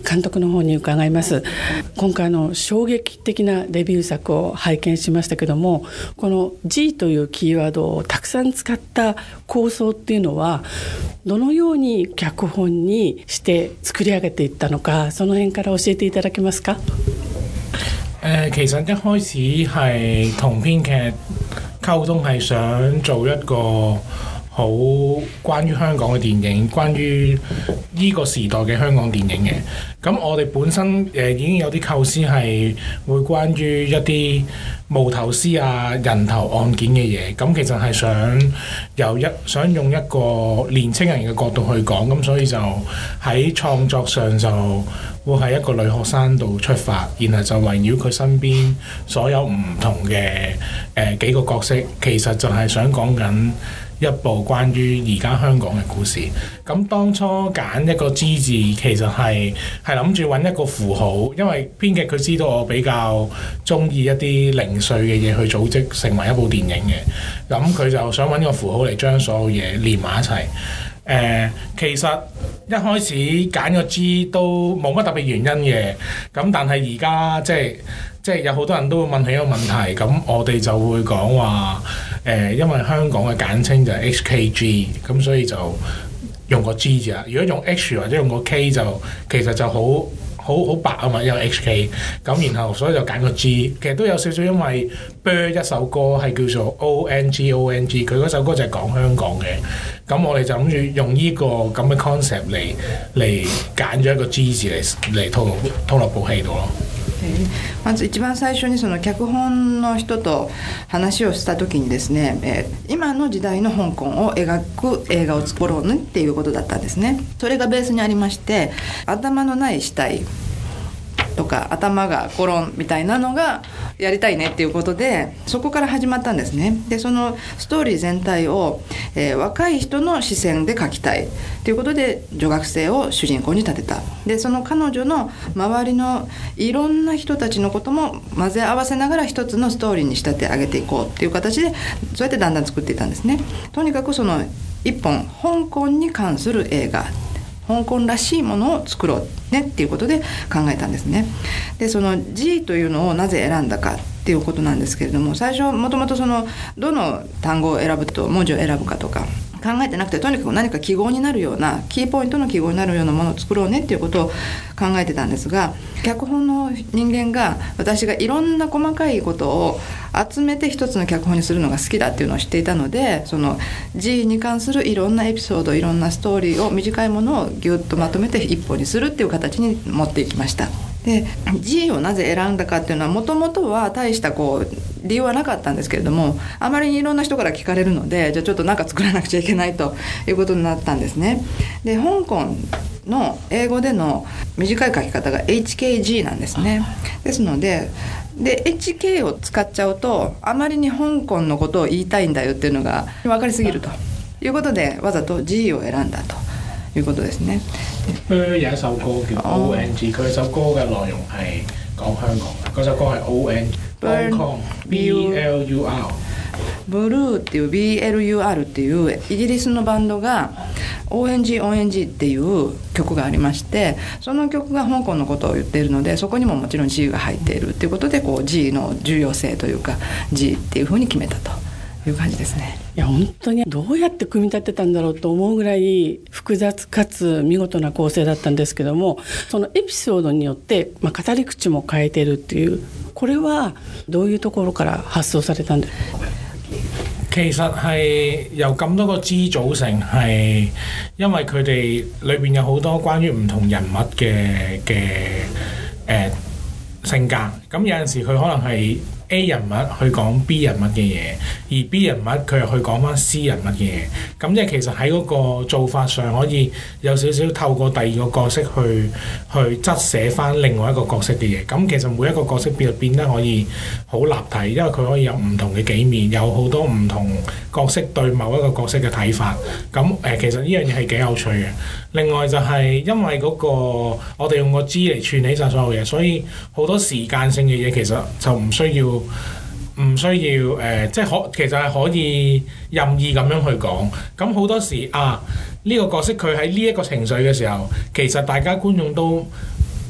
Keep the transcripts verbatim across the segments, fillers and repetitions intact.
監督の方に伺います。今回の衝撃的なデビュー作を拝見しましたけども、この G というキーワードをたくさん使った構想っていうのはどのように脚本にして作り上げていったのか、その辺から教えていただけますか？ 誒，其實一開始係同編劇溝通，係想做一個好關於香港嘅電影，關於呢個時代嘅香港電影嘅。咁我哋本身誒、呃、已經有啲構思係會關於一啲無頭屍啊、人頭案件嘅嘢。咁其實係想由一想用一個年青人嘅角度去講，咁所以就喺創作上就會喺一個女學生度出發，然後就圍繞佢身邊所有唔同嘅誒、呃、幾個角色，其實就係想講緊一部關於而家香港嘅故事。咁當初揀一個 G 字，其實係係諗住揾一個符號，因為編劇佢知道我比較中意一啲零碎嘅嘢去組織成為一部電影嘅，咁佢就想揾個符號嚟將所有嘢連埋一齊。誒、呃，其實一開始揀個 G 都冇乜特別原因嘅，咁但係而家即係即係有好多人都會問起一個問題，咁我哋就會講話誒，因為香港嘅簡稱就係 H K G， 咁所以就用個 G 字啦。如果用 H 或者用個 K 就其實就好好好白啊嘛，因為 H K， 咁然後所以就揀個 G。其實都有少少因為 Bird 一首歌係叫做 O N G O N G， 佢嗰首歌就係講香港嘅。咁我哋就諗住用呢個咁嘅 concept 嚟嚟揀咗一個 G 字嚟嚟套落套落部戲度咯。 まず一番最初にその脚本の人と話をした時にですね、えー、今の時代の香港を描く映画を作ろうねっていうことだったんですね。それがベースにありまして、頭のない死体とか頭がコロンみたいなのがやりたいねっていうことで、そこから始まったんですね。でそのストーリー全体を、えー、若い人の視線で描きたいということで女学生を主人公に立てた。でその彼女の周りのいろんな人たちのことも混ぜ合わせながら一つのストーリーに仕立て上げていこうっていう形で、そうやってだんだん作っていったんですね。とにかくその一本香港に関する映画、香港らしいものを作ろうねっていうことで考えたんですね。でその G というのをなぜ選んだかっていうことなんですけれども、最初もともとそのどの単語を選ぶと文字を選ぶかとか考えてなくて、とにかく何か記号になるようなキーポイントの記号になるようなものを作ろうねっていうことを考えてたんですが、脚本の人間が私がいろんな細かいことを集めて一つの脚本にするのが好きだっていうのを知っていたので、その G に関するいろんなエピソード、いろんなストーリーを短いものをギュッとまとめて一本にするっていう形に持っていきました。で G をなぜ選んだかっていうのは、もともとは大したこう理由はなかったんですけれども、あまりにいろんな人から聞かれるので、じゃあちょっとなんか作らなくちゃいけないということになったんですね。で香港の英語での短い書き方が エイチケージー なんですね。ですのでで エイチケー を使っちゃうと、あまりに香港のことを言いたいんだよっていうのが分かりすぎるということで、わざと G を選んだということですね。 有一首歌叫 O N G， 佢首歌嘅內容係講香港嘅，嗰首歌係 O N Hong Kong B L U R。 ブルーっていう ビーエルユーアール っていうイギリスのバンドが オーエヌジーオーエヌジー っていう曲がありまして、その曲が香港のことを言っているので、そこにももちろん G が入っているっていうことで、こう G の重要性というか G っていうふうに決めたという感じですね。 いや本当にどうやって組み立てたんだろうと思うぐらい複雑かつ見事な構成だったんですけども、そのエピソードによって、まあ、語り口も変えてるっていう、これはどういうところから発想されたんですか？ 其實係由咁多個 G 組成，係因為佢哋裏邊有好多關於唔同人物嘅嘅誒性格，咁有陣時佢可能係A 人物去講 B 人物嘅嘢，而 B 人物佢又去講翻 C 人物嘅嘢，咁即係其實喺嗰個做法上可以有少少透過第二個角色去去側寫翻另外一個角色嘅嘢，咁其實每一個角色變變得可以好立體，因為佢可以有唔同嘅幾面，有好多唔同角色對某一個角色嘅睇法，咁誒、呃、其實呢樣嘢係幾有趣嘅。另外就係因為嗰、那個我哋用個 G 嚟串起晒所有嘢，所以好多時間性嘅嘢其實就唔需要唔需要誒、呃，即係可其實係可以任意咁樣去講。咁好多時啊，呢、這個角色佢喺呢一個情緒嘅時候，其實大家觀眾都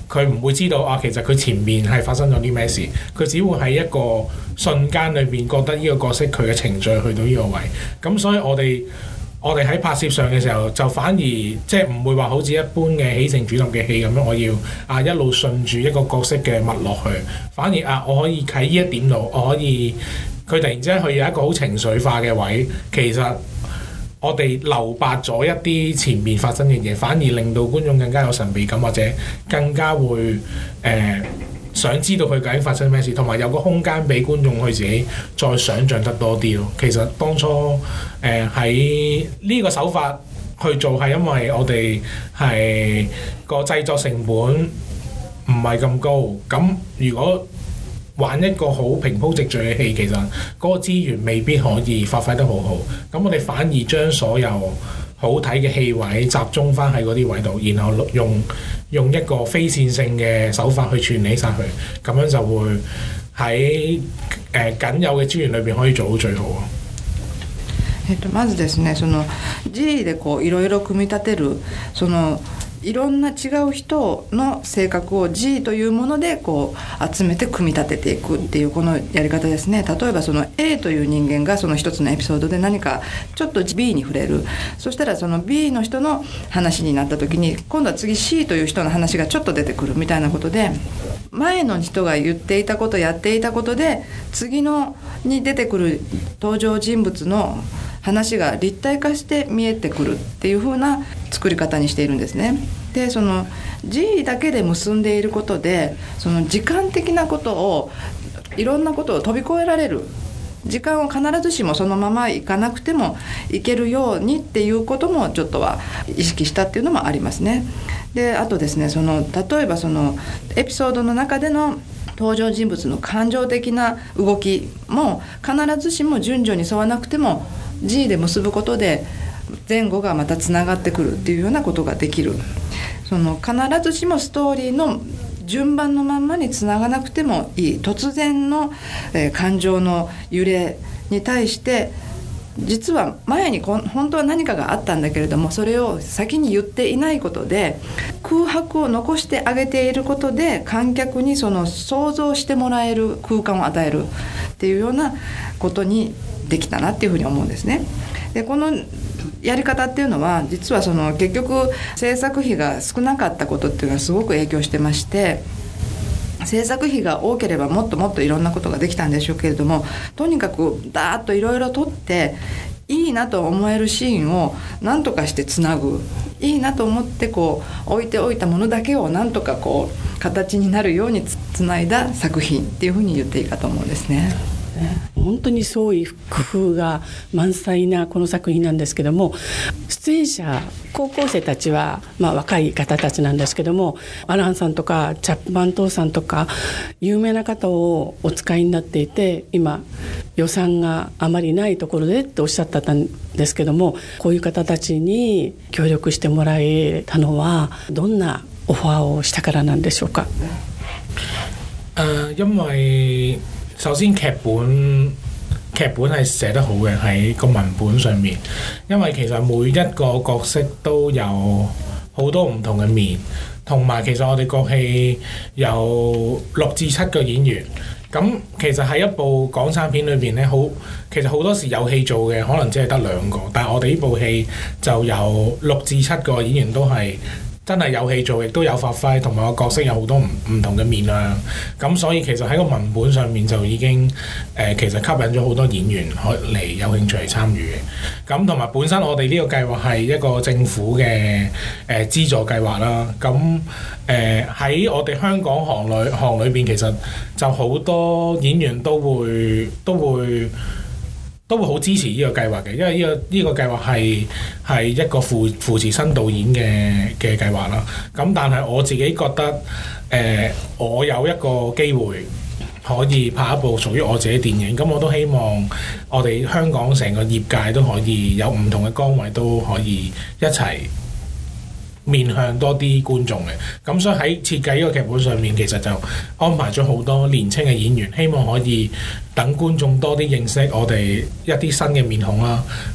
佢唔會知道啊，其實佢前面係發生咗啲咩事，佢只會喺一個瞬間裏邊覺得呢個角色佢嘅情緒去到呢個位，咁所以我哋我哋喺拍攝上嘅時候就反而即係唔會話好似一般嘅起承轉合嘅戲咁樣，我要啊一路順住一個角色嘅脈落去，反而啊我可以喺呢一點度，我可以佢突然之間佢有一個好情緒化嘅位，其實我哋留白咗一啲前面發生嘅嘢，反而令到觀眾更加有神秘感，或者更加會誒、呃、想知道佢究竟發生咩事，同埋有個空間俾觀眾去自己再想像得多啲咯。其實當初誒喺呢個手法去做係因為我哋係個製作成本唔係咁高，咁如果玩一個好平鋪直敍嘅戲，其實嗰個資源未必可以發揮得好好。咁我哋反而將所有好睇嘅戲位集中翻喺嗰啲位度，然後用用一個非線性嘅手法去串起晒佢，咁樣就會喺誒僅有嘅資源裏邊可以做到最好。 えっと、まずですね、その G でこういろいろ組み立てるそのいろんな違う人の性格を G というものでこう集めて組み立てていくっていうこのやり方ですね。例えばその A という人間がその一つのエピソードで何かちょっと B に触れる、そしたらその B の人の話になった時に今度は次 C という人の話がちょっと出てくるみたいなことで、前の人が言っていたことやっていたことで次のに出てくる登場人物の話が立体化して見えてくるっていう風な作り方にしているんですね。でその G だけで結んでいることでその時間的なことをいろんなことを飛び越えられる、時間を必ずしもそのままいかなくてもいけるようにっていうこともちょっとは意識したっていうのもありますね。であとですね、その例えばそのエピソードの中での登場人物の感情的な動きも必ずしも順序に沿わなくても G で結ぶことで前後がまたつながってくるっていうようなことができる。その必ずしもストーリーの順番のまんまにつながなくてもいい突然の、えー、感情の揺れに対して実は前に本当は何かがあったんだけれどもそれを先に言っていないことで空白を残してあげていることで観客にその想像してもらえる空間を与えるっていうようなことにできたなっていうふうに思うんですね。でこのやり方っていうのは実はその結局制作費が少なかったことっていうのはすごく影響してまして、制作費が多ければもっともっといろんなことができたんでしょうけれども、とにかくダーッといろいろ撮っていいなと思えるシーンを何とかしてつなぐ、いいなと思ってこう置いておいたものだけを何とかこう形になるようにつ、つないだ作品っていうふうに言っていいかと思うんですね。 本当に創意工夫が満載なこの作品なんですけども、出演者高校生たちは、まあ、若い方たちなんですけども、アランさんとかチャップマントーさんとか有名な方をお使いになっていて、今予算があまりないところでっておっしゃってたんですけども、こういう方たちに協力してもらえたのはどんなオファーをしたからなんでしょうか？ 誒，因為首先劇本劇本係寫得好嘅喺個文本上面，因為其實每一個角色都有好多唔同嘅面，同埋其實我哋個戲有六至七個演員，咁其實喺一部港產片裏邊咧，好其實好多時有戲做嘅可能只係得兩個，但係我哋呢部戲就有六至七個演員都係真係有戲做，亦都有發揮，同埋個角色有好多唔唔同嘅面向，咁所以其實喺個文本上面就已經誒、呃、其實吸引咗好多演員嚟有興趣嚟參與嘅。咁同埋本身我哋呢個計劃係一個政府嘅誒、呃、資助計劃啦。咁誒喺我哋香港行裏行裏邊，其實就好多演員都會都會。都會好支持呢個計劃嘅，因為呢、呢個呢、呢個計劃係係一個扶扶持新導演嘅嘅計劃啦。咁但係我自己覺得，誒、呃、我有一個機會可以拍一部屬於我自己電影，咁我都希望我哋香港成個業界都可以有唔同嘅崗位都可以一齊面向多啲觀眾嘅，咁所以喺設計呢個劇本上面，其實就安排咗好多年青嘅演員，希望可以等觀眾多啲認識我哋一啲新嘅面孔啦，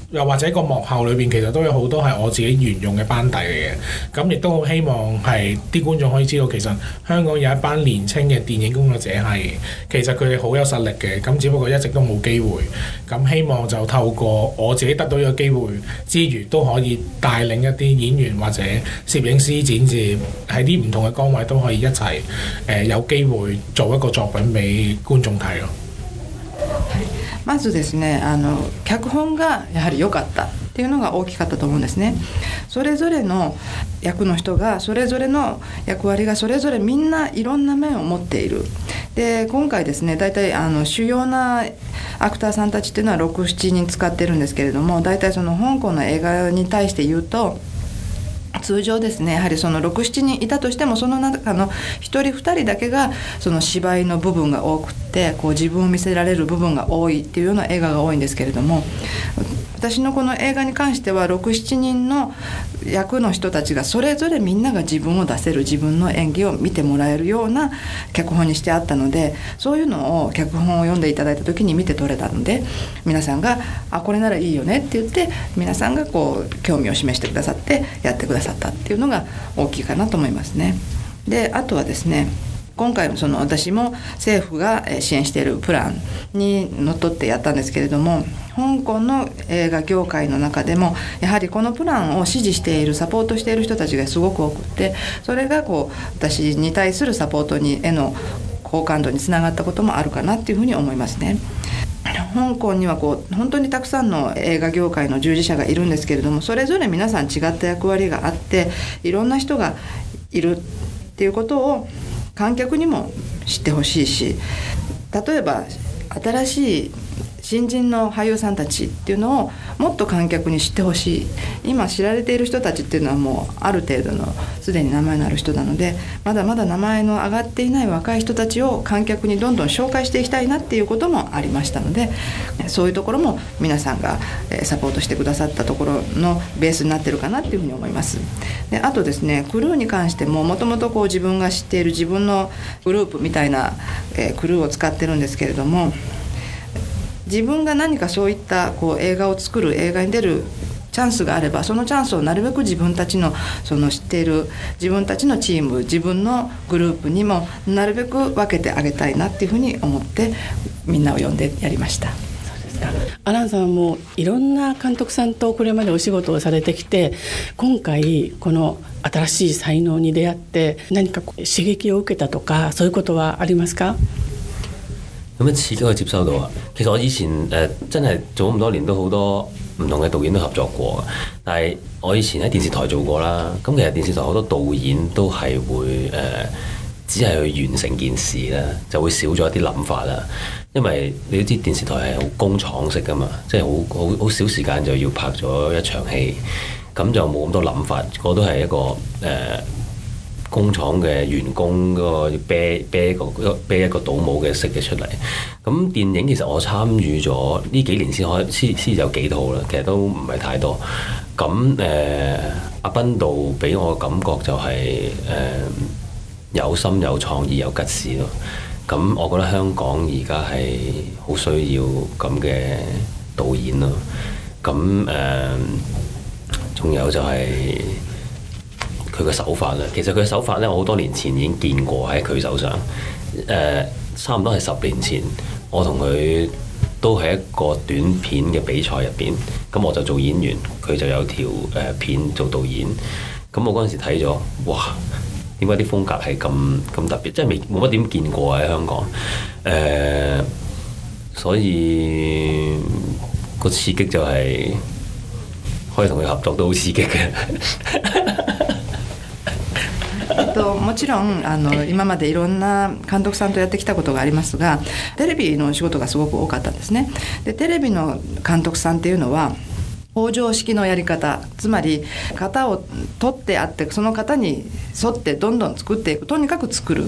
又或者個幕後裏邊其實都有好多係我自己沿用嘅班底嚟嘅，咁亦都好希望係啲觀眾可以知道，其實香港有一班年青嘅電影工作者係其實佢哋好有實力嘅，咁只不過一直都冇機會，咁希望就透過我自己得到呢個機會之餘，都可以帶領一啲演員或者攝影師展示喺啲唔同嘅崗位都可以一齊誒、呃、有機會做一個作品俾觀眾睇咯。 まずですね、あの脚本がやはり良かったっていうのが大きかったと思うんですね。それぞれの役の人がそれぞれの役割がそれぞれみんないろんな面を持っている。で今回ですね、大体あの主要なアクターさんたちっていうのはろく、しちにん使ってるんですけれども、大体その香港の映画に対して言うと通常ですね、やはりそのろく、しちにんいたとしてもその中のひとりふたりだけがその芝居の部分が多くってこう自分を見せられる部分が多いっていうような映画が多いんですけれども、私のこの映画に関してはろく、しちにんの役の人たちがそれぞれみんなが自分を出せる、自分の演技を見てもらえるような脚本にしてあったので、そういうのを脚本を読んでいただいた時に見て取れたので、皆さんがあこれならいいよねって言って皆さんがこう興味を示してくださってやってくださったっていうのが大きいかなと思いますね。であとはですね、今回その私も政府が支援しているプランにのっとってやったんですけれども、香港の映画業界の中でもやはりこのプランを支持しているサポートしている人たちがすごく多くて、それがこう私に対するサポートにへの好感度につながったこともあるかなっていうふうに思いますね。香港にはこう本当にたくさんの映画業界の従事者がいるんですけれども、それぞれ皆さん違った役割があっていろんな人がいるっていうことを観客にも知ってほしいし、例えば新しい新人の俳優さんたちっていうのをもっと観客に知ってほしい。今知られている人たちっていうのはもうある程度のすでに名前のある人なので、まだまだ名前の上がっていない若い人たちを観客にどんどん紹介していきたいなっていうこともありましたので、そういうところも皆さんがサポートしてくださったところのベースになってるかなっていうふうに思います。であとですね、クルーに関してももともとこう自分が知っている自分のグループみたいなクルーを使ってるんですけれども、自分が何かそういったこう映画を作る、映画に出るチャンスがあれば、そのチャンスをなるべく自分たちのその知っている自分たちのチーム、自分のグループにもなるべく分けてあげたいなっていうふうに思ってみんなを呼んでやりました。 アランさんもいろんな監督さんとこれまでお仕事をされてきて、今回この新しい才能に出會って何か刺激を受けたとかそういうことはありますか？ 咁樣刺激可以接收到啊！其實我以前誒、呃、真係做咁多年都好多唔同嘅導演都合作過，但係我以前喺電視台做過啦。咁其實電視台好多導演都係會誒、呃、只係去完成件事啦，就會少咗一啲諗法啦。因為你都知電視台係好工廠式㗎嘛，即係好好好少時間就要拍咗一場戲，咁就冇咁多諗法，我都係一個誒。呃工廠嘅員工嗰個啤啤一個啤一個倒模嘅式嘅出嚟。咁電影其實我參與咗呢幾年先開先先有幾套啦，其實都唔係太多。咁誒、呃、阿賓道俾我嘅感覺就係、是、誒、呃、有心有創意有吉事咯。咁我覺得香港而家係好需要咁嘅導演咯。咁誒仲有就係、是。佢嘅手法啦，其實佢嘅手法咧，我好多年前已經見過喺佢手上。誒、呃，差唔多係十年前，我同佢都係一個短片嘅比賽入邊，咁我就做演員，佢就有條誒、呃、片做導演。咁我嗰陣時睇咗，哇！點解啲風格係咁咁特別？即係未冇乜點見過喺香港。誒、呃，所以個刺激就係、是、可以同佢合作都好刺激嘅。 えっと、もちろんあの今までいろんな監督さんとやってきたことがありますが、テレビの仕事がすごく多かったんですね。でテレビの監督さんっていうのは北条式のやり方、つまり型を取ってあってその型に沿ってどんどん作っていく、とにかく作る、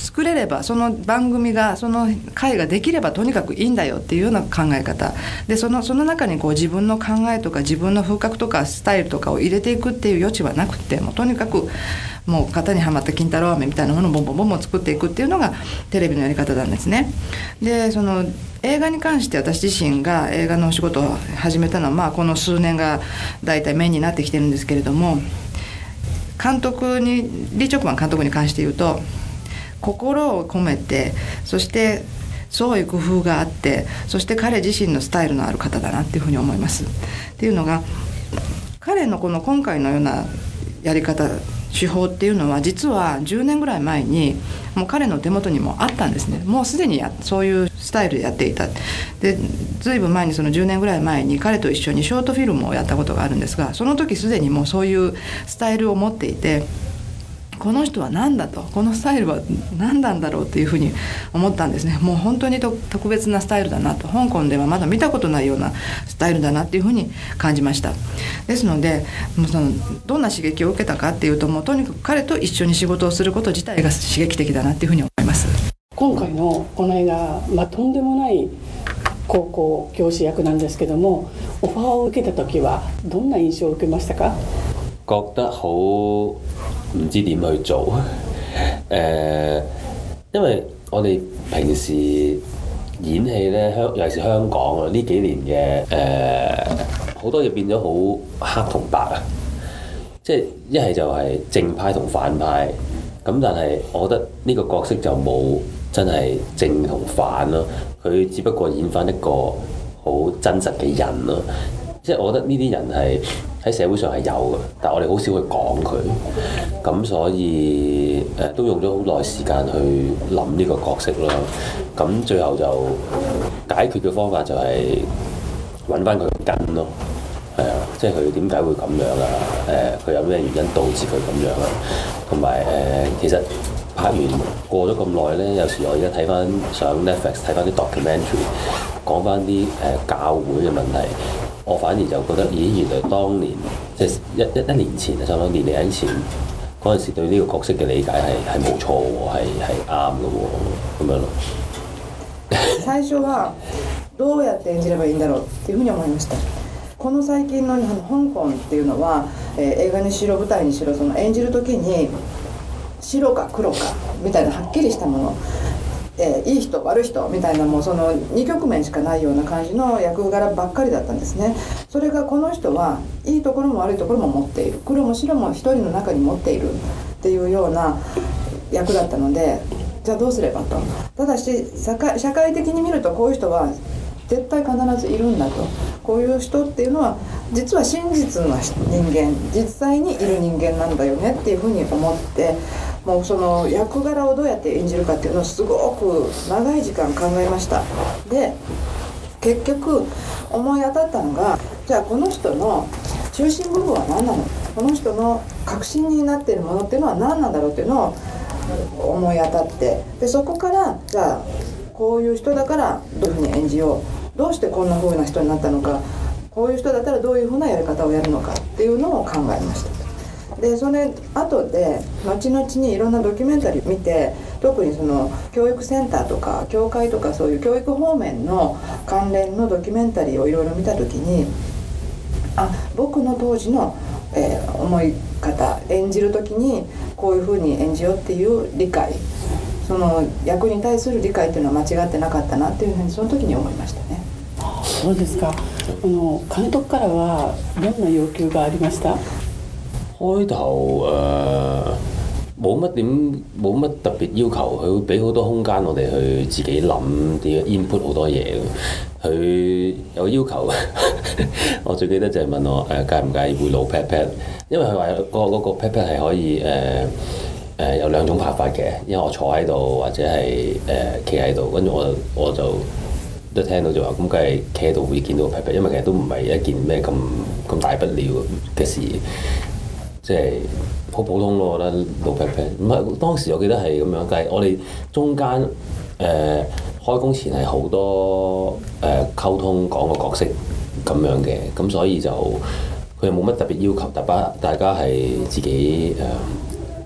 作れれば、その番組がその回ができればとにかくいいんだよっていうような考え方で、そのその中にこう自分の考えとか自分の風格とかスタイルとかを入れていくっていう余地はなくて、もうとにかくもう型にはまった金太郎飴みたいなものをボンボンボンボン作っていくっていうのがテレビのやり方なんですね。でその映画に関して私自身が映画のお仕事を始めたのは、まあ、この数年がだいたいメインになってきてるんですけれども、監督にリー・チョップマン監督に関して言うと、心を込めて、そして創意工夫があって、そして彼自身のスタイルのある方だなっていうふうに思います。っていうのが、彼のこの今回のようなやり方手法っていうのは実はじゅうねんぐらい前にもう彼の手元にもあったんですね。もうすでにやそういうスタイルでやっていた。でずいぶん前に、そのじゅうねんぐらい前に彼と一緒にショートフィルムをやったことがあるんですが、その時すでにもうそういうスタイルを持っていて、この人は何だと、このスタイルは何なんだろうっていうふうに思ったんですね。もう本当に特別なスタイルだなと、香港ではまだ見たことないようなスタイルだなっていうふうに感じました。ですのでもうそのどんな刺激を受けたかっていうと、もうとにかく彼と一緒に仕事をすること自体が刺激的だなっていうふうに思います。 今回のこの映画、まあ、とんでもない高校教師役なんですけども、オファーを受けた時はどんな印象を受けましたか？ 覺得好唔知點去做誒，因為我哋平時演戲咧，香尤其是香港啊，呢幾年嘅誒好多嘢變咗好黑同白啊，即係一係就係正派同反派，咁但係我覺得呢個角色就冇真係正同反咯，佢只不過演翻一個好真實嘅人咯。即係我覺得呢啲人係喺社會上係有嘅，但係我哋好少去講佢，咁所以誒、呃、都用咗好耐時間去諗呢個角色啦。咁最後就解決嘅方法就係揾翻佢根咯，係啊，即係佢點解會咁樣啊？誒、呃，佢有咩原因導致佢咁樣啊？同埋誒，其實拍完過咗咁耐咧，有時我而家睇翻上 Netflix 睇翻啲 documentary， 講翻啲誒教會嘅問題。我反而就覺得，咦，原來當年即係一一一年前啊，差唔多年零前嗰陣時對呢個角色嘅理解係係冇錯喎，係係啱嘅喎，咁樣咯。 最初はどうやって演じればいいんだろうっていうふうに思いました。この最近の香港っていうのは、えー、映画にしろ舞台にしろ、その演じる時に白か黒かみたいなはっきりしたもの、えー、いい人悪い人みたいな、もうそのに局面しかないような感じの役柄ばっかりだったんですね。それがこの人はいいところも悪いところも持っている、黒も白も一人の中に持っているっていうような役だったので、じゃあどうすればと。ただし社会、社会的に見るとこういう人は絶対必ずいるんだと。こういう人っていうのは実は真実の人間、実際にいる人間なんだよねっていうふうに思って、もうその役柄をどうやって演じるかっていうのをすごく長い時間考えました。で結局思い当たったのが、じゃあこの人の中心部分は何なの、この人の核心になっているものっていうのは何なんだろうっていうのを思い当たって、でそこからじゃあこういう人だからどういうふうに演じよう、どうしてこんな風な人になったのか、こういう人だったらどういう風なやり方をやるのかっていうのを考えました。でそれ後で後々にいろんなドキュメンタリーを見て、特にその教育センターとか教会とかそういう教育方面の関連のドキュメンタリーをいろいろ見た時に、あ、僕の当時の、えー、思い方、演じる時にこういう風に演じようっていう理解、その役に対する理解っていうのは間違ってなかったなっていうふうにその時に思いましたね。 そうですか。あの監督からはどんな要求がありました？ 開頭誒冇乜點冇乜特別要求，佢會俾好多空間我哋去自己諗啲 input 好多嘢。佢有要求，我最記得就係問我誒介唔介意會露 pat pat，因為佢話嗰嗰個 pat pat 係可以誒。呃誒、呃、有兩種拍法嘅，因為我坐喺度或者係誒企喺度，跟住我就我就都聽到就話咁，梗係企喺度會見到 pat pat，因為其實都唔係一件咩咁咁大不了嘅事，即係好普通咯。我覺得露 pat pat，唔係當時我記得係咁樣，但係我哋中間誒、呃、開工前係好多誒、呃、溝通講個角色咁樣嘅，咁所以就佢又冇乜特別要求，大家大家係自己誒。呃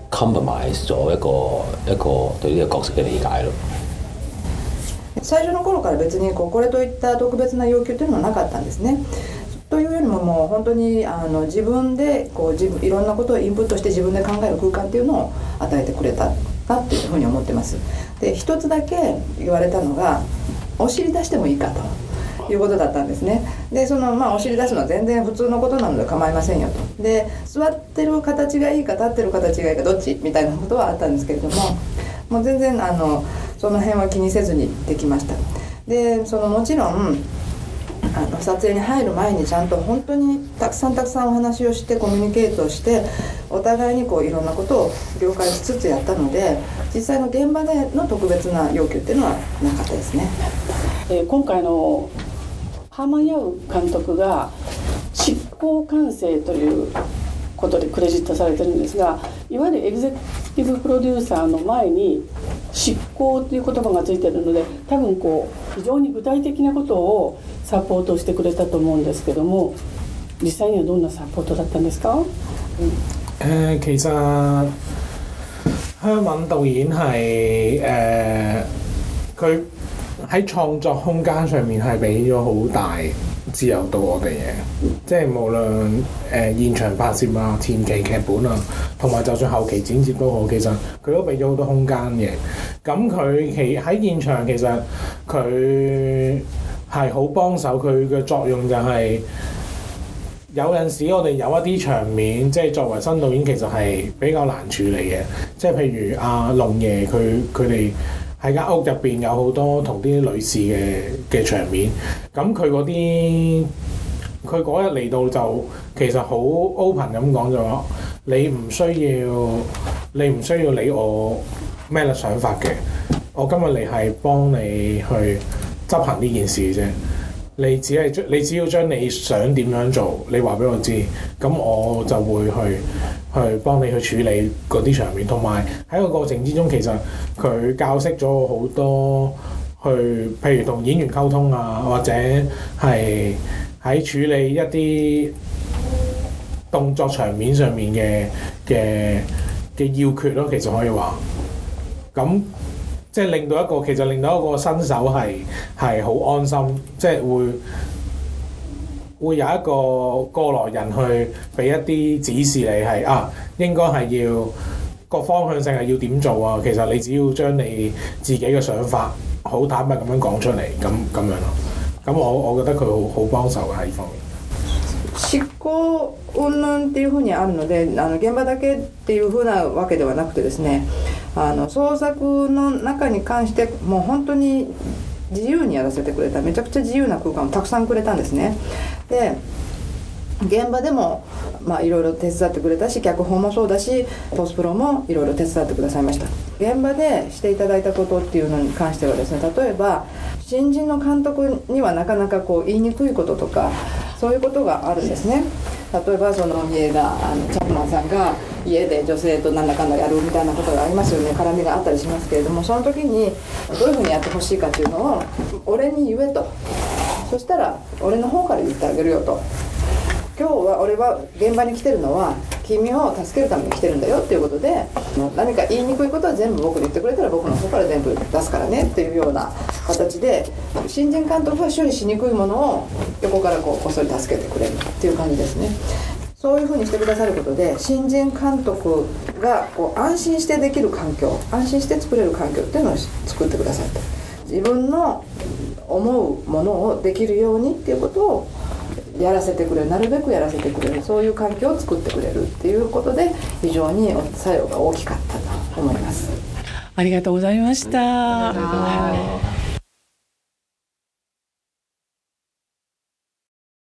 compromise 咗一個一個對呢個角色嘅理解咯。 最初の頃から別にこうこれといった特別な要求というのはなかったんですね。というよりももう本当にあの自分でこう自分いろんなことをインプットして自分で考える空間っていうのを与えてくれたなっていうふうに思ってます。で一つだけ言われたのがお尻出してもいいかということだったんですね。でそのまあお尻出すのは全然普通のことなので構いませんよと。で座ってる形がいいか立ってる形がいいかどっちみたいなことはあったんですけれども、もう全然あのその辺は気にせずにできました。でそのもちろんあの撮影に入る前にちゃんと本当にたくさんたくさんお話をしてコミュニケートをしてお互いにこういろんなことを了解しつつやったので、実際の現場での特別な要求っていうのはなかったですね。 えー、今回のハーマン・ヤウ監督が執行管制ということでクレジットされてるんですが、いわゆるエグゼクティブプロデューサーの前に執行という言葉がついているので、多分こう非常に具体的なことをサポートしてくれたと思うんですけども、実際にはどんなサポートだったんですか？ 誒、呃，其實香港導演係誒佢喺創作空間上面係俾咗好大自由度我哋嘅，即係無論誒、呃、現場拍攝啊、前期劇本啊，同埋就算後期剪接都好，其實佢都俾咗好多空間嘅。咁佢其喺現場其實佢係好幫手，佢嘅作用就係、是。有陣時我哋有一啲場面，即係作為新導演其實係比較難處理嘅，即係譬如阿龍爺佢佢哋喺間屋入邊有好多同啲女士嘅嘅場面，咁佢嗰啲佢嗰日嚟到就其實好 open 咁講咗，你唔需要你唔需要理我咩想法嘅，我今日嚟係幫你去執行呢件事啫。你只係將你只要將你想點樣做，你話俾我知，咁我就會去去幫你去處理嗰啲場面，同埋喺個過程之中，其實佢教識咗我好多去，譬如同演員溝通啊，或者係喺處理一啲動作場面上面嘅嘅嘅要訣咯，其實可以話咁。即係令到一個其實令到一個新手係係好安心，即係會會有一個過來人去俾一啲指示你係啊，應該係要個方向性係要點做啊。其實你只要將你自己嘅想法好坦白咁樣講出嚟，咁咁樣咯。咁我我覺得佢好好幫手喺呢方面。 執行云々っていうふうにあるので、あの現場だけっていうふうなわけではなくてですね、あの創作の中に関してもう本当に自由にやらせてくれた、めちゃくちゃ自由な空間をたくさんくれたんですね。で現場でもまあいろいろ手伝ってくれたし、脚本もそうだしポスプロもいろいろ手伝ってくださいました。現場でしていただいたことっていうのに関してはですね、例えば新人の監督にはなかなかこう言いにくいこととかそういうことがあるんですね。例えばその家があのチャップマンさんが家で女性と何だかんだやるみたいなことがありますよね。絡みがあったりしますけれども、その時にどういうふうにやってほしいかっていうのを俺に言えと、そしたら俺の方から言ってあげるよと、今日は俺は現場に来てるのは君を助けるために来てるんだよっていうことで、何か言いにくいことは全部僕に言ってくれたら僕の方から全部出すからねっていうような形で、新人監督は処理しにくいものを横からこうこっそり助けてくれるっていう感じですね。そういうふうにしてくださることで、新人監督がこう安心してできる環境、安心して作れる環境っていうのを作ってくださいと、自分の思うものをできるようにっていうことをやらせてくれる、なるべくやらせてくれる、そういう環境を作ってくれるっていうことで非常に作用が大きかったと思います。 ありがとうございました。